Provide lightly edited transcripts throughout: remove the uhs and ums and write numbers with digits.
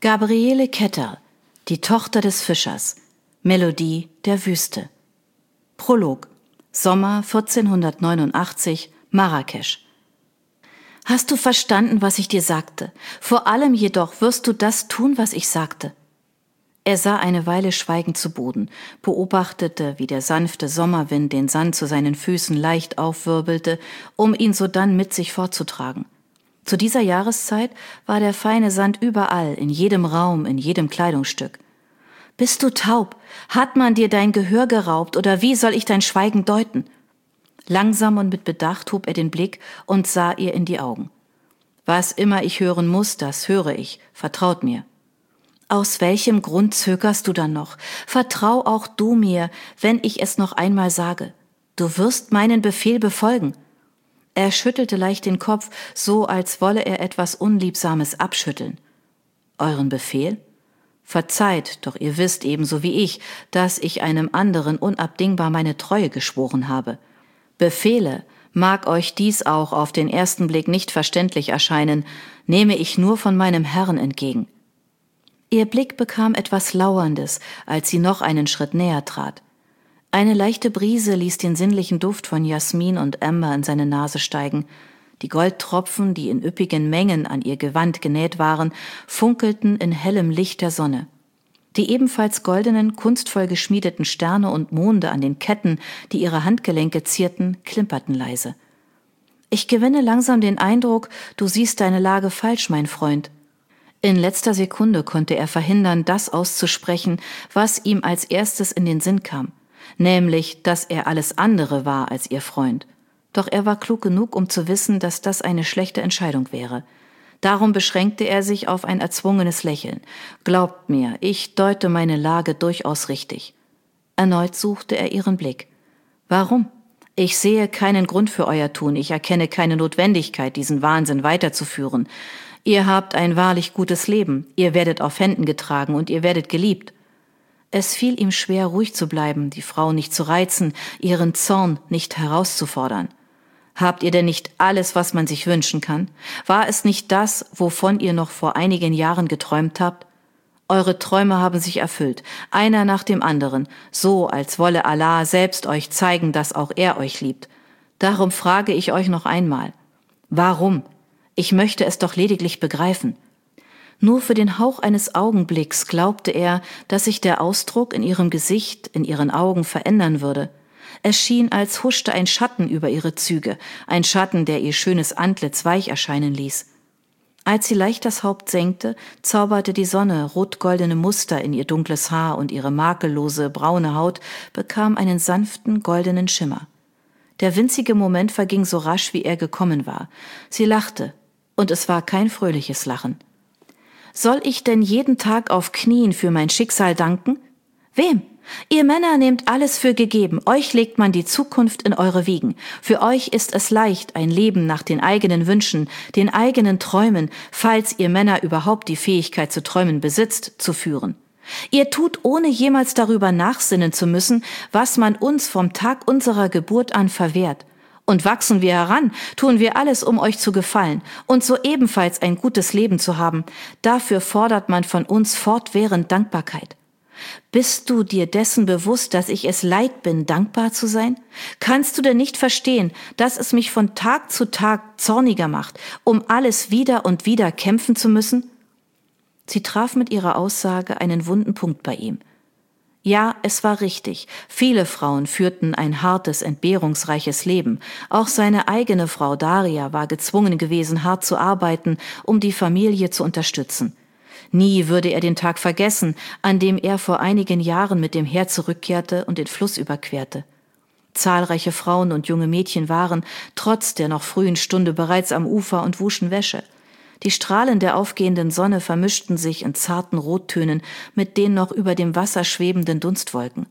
Gabriele Ketter, die Tochter des Fischers, Melodie der Wüste. Prolog, Sommer 1489, Marrakesch. Hast du verstanden, was ich dir sagte? Vor allem jedoch wirst du das tun, was ich sagte. Er sah eine Weile schweigend zu Boden, beobachtete, wie der sanfte Sommerwind den Sand zu seinen Füßen leicht aufwirbelte, um ihn sodann mit sich fortzutragen. Zu dieser Jahreszeit war der feine Sand überall, in jedem Raum, in jedem Kleidungsstück. Bist du taub? Hat man dir dein Gehör geraubt, oder wie soll ich dein Schweigen deuten? Langsam und mit Bedacht hob er den Blick und sah ihr in die Augen. Was immer ich hören muss, das höre ich, vertraut mir. Aus welchem Grund zögerst du dann noch? Vertrau auch du mir, wenn ich es noch einmal sage. Du wirst meinen Befehl befolgen. Er schüttelte leicht den Kopf, so als wolle er etwas Unliebsames abschütteln. Euren Befehl? Verzeiht, doch ihr wisst ebenso wie ich, dass ich einem anderen unabdingbar meine Treue geschworen habe. Befehle, mag euch dies auch auf den ersten Blick nicht verständlich erscheinen, nehme ich nur von meinem Herrn entgegen. Ihr Blick bekam etwas Lauerndes, als sie noch einen Schritt näher trat. Eine leichte Brise ließ den sinnlichen Duft von Jasmin und Amber in seine Nase steigen. Die Goldtropfen, die in üppigen Mengen an ihr Gewand genäht waren, funkelten in hellem Licht der Sonne. Die ebenfalls goldenen, kunstvoll geschmiedeten Sterne und Monde an den Ketten, die ihre Handgelenke zierten, klimperten leise. Ich gewinne langsam den Eindruck, du siehst deine Lage falsch, mein Freund. In letzter Sekunde konnte er verhindern, das auszusprechen, was ihm als erstes in den Sinn kam, nämlich, dass er alles andere war als ihr Freund. Doch er war klug genug, um zu wissen, dass das eine schlechte Entscheidung wäre. Darum beschränkte er sich auf ein erzwungenes Lächeln. Glaubt mir, ich deute meine Lage durchaus richtig. Erneut suchte er ihren Blick. Warum? Ich sehe keinen Grund für euer Tun. Ich erkenne keine Notwendigkeit, diesen Wahnsinn weiterzuführen. Ihr habt ein wahrlich gutes Leben. Ihr werdet auf Händen getragen und ihr werdet geliebt. Es fiel ihm schwer, ruhig zu bleiben, die Frau nicht zu reizen, ihren Zorn nicht herauszufordern. Habt ihr denn nicht alles, was man sich wünschen kann? War es nicht das, wovon ihr noch vor einigen Jahren geträumt habt? Eure Träume haben sich erfüllt, einer nach dem anderen, so als wolle Allah selbst euch zeigen, dass auch er euch liebt. Darum frage ich euch noch einmal. Warum? Ich möchte es doch lediglich begreifen. Nur für den Hauch eines Augenblicks glaubte er, dass sich der Ausdruck in ihrem Gesicht, in ihren Augen verändern würde. Es schien, als huschte ein Schatten über ihre Züge, ein Schatten, der ihr schönes Antlitz weich erscheinen ließ. Als sie leicht das Haupt senkte, zauberte die Sonne rot-goldene Muster in ihr dunkles Haar und ihre makellose, braune Haut bekam einen sanften, goldenen Schimmer. Der winzige Moment verging so rasch, wie er gekommen war. Sie lachte, und es war kein fröhliches Lachen. Soll ich denn jeden Tag auf Knien für mein Schicksal danken? Wem? Ihr Männer nehmt alles für gegeben, euch legt man die Zukunft in eure Wiegen. Für euch ist es leicht, ein Leben nach den eigenen Wünschen, den eigenen Träumen, falls ihr Männer überhaupt die Fähigkeit zu träumen besitzt, zu führen. Ihr tut, ohne jemals darüber nachsinnen zu müssen, was man uns vom Tag unserer Geburt an verwehrt. Und wachsen wir heran, tun wir alles, um euch zu gefallen und so ebenfalls ein gutes Leben zu haben. Dafür fordert man von uns fortwährend Dankbarkeit. Bist du dir dessen bewusst, dass ich es leid bin, dankbar zu sein? Kannst du denn nicht verstehen, dass es mich von Tag zu Tag zorniger macht, um alles wieder und wieder kämpfen zu müssen? Sie traf mit ihrer Aussage einen wunden Punkt bei ihm. Ja, es war richtig. Viele Frauen führten ein hartes, entbehrungsreiches Leben. Auch seine eigene Frau Daria war gezwungen gewesen, hart zu arbeiten, um die Familie zu unterstützen. Nie würde er den Tag vergessen, an dem er vor einigen Jahren mit dem Heer zurückkehrte und den Fluss überquerte. Zahlreiche Frauen und junge Mädchen waren, trotz der noch frühen Stunde, bereits am Ufer und wuschen Wäsche. Die Strahlen der aufgehenden Sonne vermischten sich in zarten Rottönen mit den noch über dem Wasser schwebenden Dunstwolken.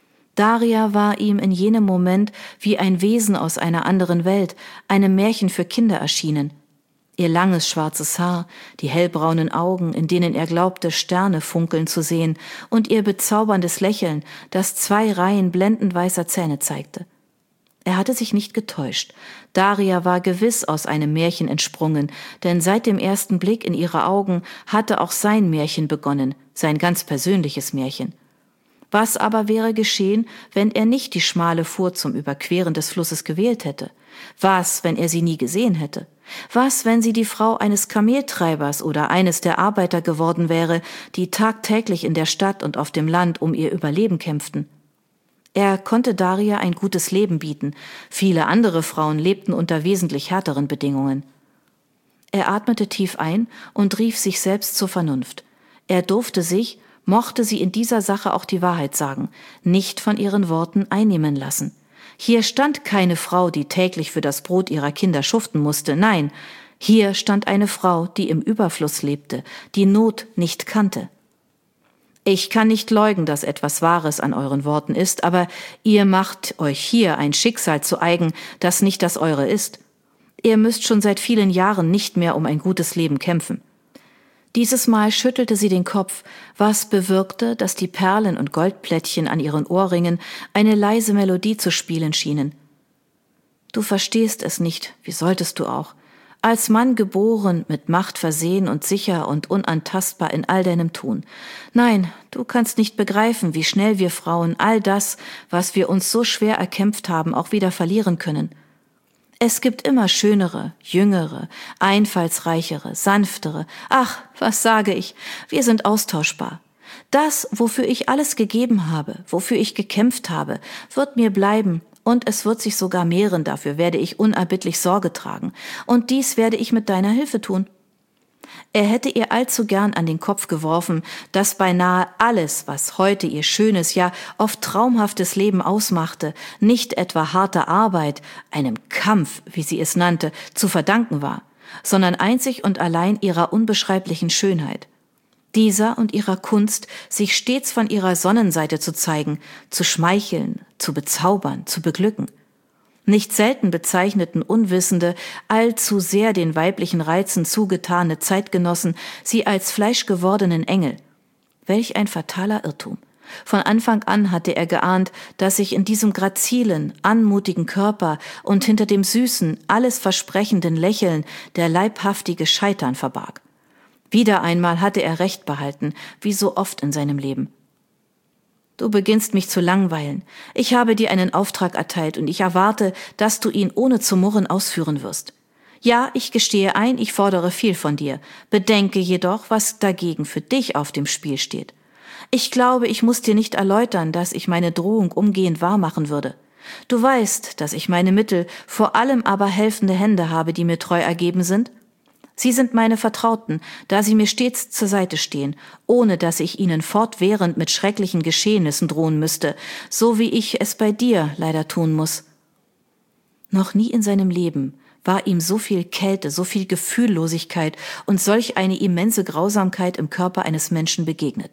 Daria war ihm in jenem Moment wie ein Wesen aus einer anderen Welt, einem Märchen für Kinder erschienen. Ihr langes schwarzes Haar, die hellbraunen Augen, in denen er glaubte, Sterne funkeln zu sehen, und ihr bezauberndes Lächeln, das 2 Reihen blendend weißer Zähne zeigte. Er hatte sich nicht getäuscht. Daria war gewiss aus einem Märchen entsprungen, denn seit dem ersten Blick in ihre Augen hatte auch sein Märchen begonnen, sein ganz persönliches Märchen. Was aber wäre geschehen, wenn er nicht die schmale Furt zum Überqueren des Flusses gewählt hätte? Was, wenn er sie nie gesehen hätte? Was, wenn sie die Frau eines Kameltreibers oder eines der Arbeiter geworden wäre, die tagtäglich in der Stadt und auf dem Land um ihr Überleben kämpften? Er konnte Daria ein gutes Leben bieten. Viele andere Frauen lebten unter wesentlich härteren Bedingungen. Er atmete tief ein und rief sich selbst zur Vernunft. Er durfte sich, mochte sie in dieser Sache auch die Wahrheit sagen, nicht von ihren Worten einnehmen lassen. Hier stand keine Frau, die täglich für das Brot ihrer Kinder schuften musste. Nein, hier stand eine Frau, die im Überfluss lebte, die Not nicht kannte. Ich kann nicht leugnen, dass etwas Wahres an euren Worten ist, aber ihr macht euch hier ein Schicksal zu eigen, das nicht das eure ist. Ihr müsst schon seit vielen Jahren nicht mehr um ein gutes Leben kämpfen. Dieses Mal schüttelte sie den Kopf, was bewirkte, dass die Perlen und Goldplättchen an ihren Ohrringen eine leise Melodie zu spielen schienen. Du verstehst es nicht, wie solltest du auch? Als Mann geboren, mit Macht versehen und sicher und unantastbar in all deinem Tun. Nein, du kannst nicht begreifen, wie schnell wir Frauen all das, was wir uns so schwer erkämpft haben, auch wieder verlieren können. Es gibt immer schönere, jüngere, einfallsreichere, sanftere. Ach, was sage ich? Wir sind austauschbar. Das, wofür ich alles gegeben habe, wofür ich gekämpft habe, wird mir bleiben und es wird sich sogar mehren. Dafür werde ich unerbittlich Sorge tragen. Und dies werde ich mit deiner Hilfe tun. Er hätte ihr allzu gern an den Kopf geworfen, dass beinahe alles, was heute ihr schönes, ja oft traumhaftes Leben ausmachte, nicht etwa harter Arbeit, einem Kampf, wie sie es nannte, zu verdanken war, sondern einzig und allein ihrer unbeschreiblichen Schönheit. Dieser und ihrer Kunst, sich stets von ihrer Sonnenseite zu zeigen, zu schmeicheln, zu bezaubern, zu beglücken. Nicht selten bezeichneten Unwissende, allzu sehr den weiblichen Reizen zugetane Zeitgenossen sie als fleischgewordenen Engel. Welch ein fataler Irrtum. Von Anfang an hatte er geahnt, dass sich in diesem grazilen, anmutigen Körper und hinter dem süßen, alles versprechenden Lächeln der leibhaftige Scheitern verbarg. Wieder einmal hatte er Recht behalten, wie so oft in seinem Leben. Du beginnst mich zu langweilen. Ich habe dir einen Auftrag erteilt und ich erwarte, dass du ihn ohne zu murren ausführen wirst. Ja, ich gestehe ein, ich fordere viel von dir. Bedenke jedoch, was dagegen für dich auf dem Spiel steht. Ich glaube, ich muss dir nicht erläutern, dass ich meine Drohung umgehend wahrmachen würde. Du weißt, dass ich meine Mittel, vor allem aber helfende Hände habe, die mir treu ergeben sind. Sie sind meine Vertrauten, da sie mir stets zur Seite stehen, ohne dass ich ihnen fortwährend mit schrecklichen Geschehnissen drohen müsste, so wie ich es bei dir leider tun muss. Noch nie in seinem Leben war ihm so viel Kälte, so viel Gefühllosigkeit und solch eine immense Grausamkeit im Körper eines Menschen begegnet.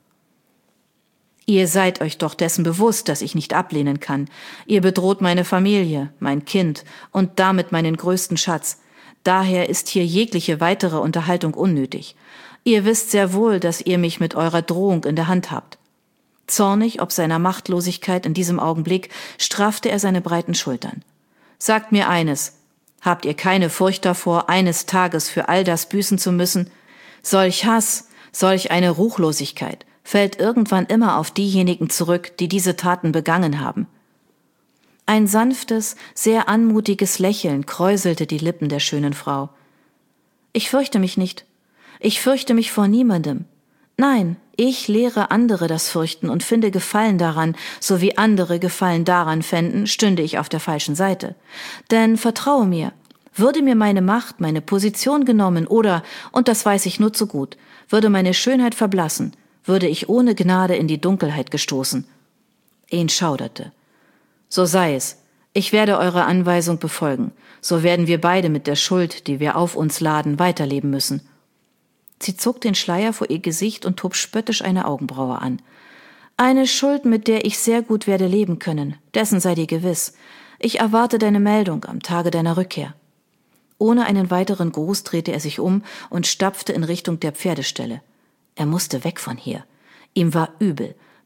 Ihr seid euch doch dessen bewusst, dass ich nicht ablehnen kann. Ihr bedroht meine Familie, mein Kind und damit meinen größten Schatz. Daher ist hier jegliche weitere Unterhaltung unnötig. Ihr wisst sehr wohl, dass ihr mich mit eurer Drohung in der Hand habt. Zornig ob seiner Machtlosigkeit in diesem Augenblick straffte er seine breiten Schultern. Sagt mir eines, habt ihr keine Furcht davor, eines Tages für all das büßen zu müssen? Solch Hass, solch eine Ruchlosigkeit fällt irgendwann immer auf diejenigen zurück, die diese Taten begangen haben. Ein sanftes, sehr anmutiges Lächeln kräuselte die Lippen der schönen Frau. Ich fürchte mich nicht. Ich fürchte mich vor niemandem. Nein, ich lehre andere das Fürchten und finde Gefallen daran, so wie andere Gefallen daran fänden, stünde ich auf der falschen Seite. Denn vertraue mir, würde mir meine Macht, meine Position genommen oder, und das weiß ich nur zu gut, würde meine Schönheit verblassen, würde ich ohne Gnade in die Dunkelheit gestoßen. Ihn schauderte. So sei es. Ich werde eure Anweisung befolgen. So werden wir beide mit der Schuld, die wir auf uns laden, weiterleben müssen. Sie zog den Schleier vor ihr Gesicht und hob spöttisch eine Augenbraue an. Eine Schuld, mit der ich sehr gut werde leben können. Dessen sei dir gewiss. Ich erwarte deine Meldung am Tage deiner Rückkehr. Ohne einen weiteren Gruß drehte er sich um und stapfte in Richtung der Pferdestelle. Er musste weg von hier. Ihm war übel.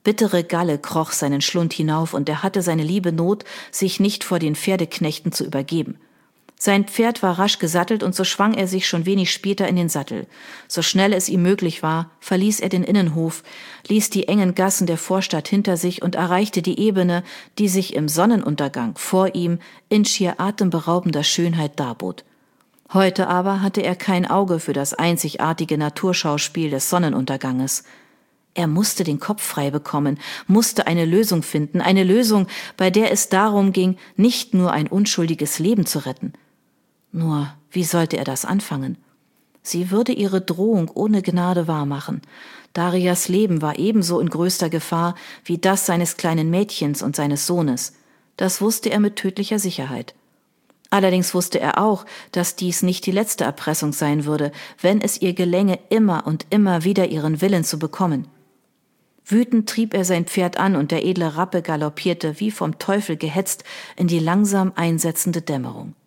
Bittere Galle kroch seinen Schlund hinauf, und er hatte seine liebe Not, sich nicht vor den Pferdeknechten zu übergeben. Sein Pferd war rasch gesattelt, und so schwang er sich schon wenig später in den Sattel. So schnell es ihm möglich war, verließ er den Innenhof, ließ die engen Gassen der Vorstadt hinter sich und erreichte die Ebene, die sich im Sonnenuntergang vor ihm in schier atemberaubender Schönheit darbot. Heute aber hatte er kein Auge für das einzigartige Naturschauspiel des Sonnenunterganges. Er musste den Kopf frei bekommen, musste eine Lösung finden, eine Lösung, bei der es darum ging, nicht nur ein unschuldiges Leben zu retten. Nur, wie sollte er das anfangen? Sie würde ihre Drohung ohne Gnade wahrmachen. Darias Leben war ebenso in größter Gefahr wie das seines kleinen Mädchens und seines Sohnes. Das wusste er mit tödlicher Sicherheit. Allerdings wusste er auch, dass dies nicht die letzte Erpressung sein würde, wenn es ihr gelänge, immer und immer wieder ihren Willen zu bekommen. Wütend trieb er sein Pferd an, und der edle Rappe galoppierte, wie vom Teufel gehetzt, in die langsam einsetzende Dämmerung.